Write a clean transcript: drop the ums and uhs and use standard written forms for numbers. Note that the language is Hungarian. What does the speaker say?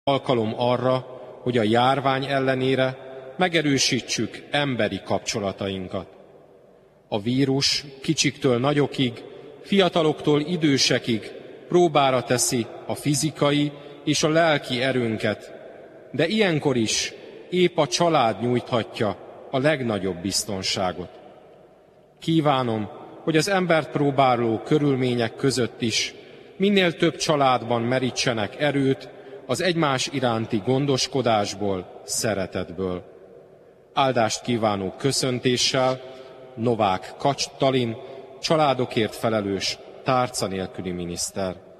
alkalom arra, hogy a járvány ellenére megerősítsük emberi kapcsolatainkat. A vírus kicsiktől nagyokig, fiataloktól idősekig próbára teszi a fizikai és a lelki erőnket, de ilyenkor is épp a család nyújthatja a legnagyobb biztonságot. Kívánom, hogy az embert próbáló körülmények között is minél több családban merítsenek erőt az egymás iránti gondoskodásból, szeretetből. Áldást kívánó köszöntéssel Novák Katalin, családokért felelős tárca nélküli miniszter.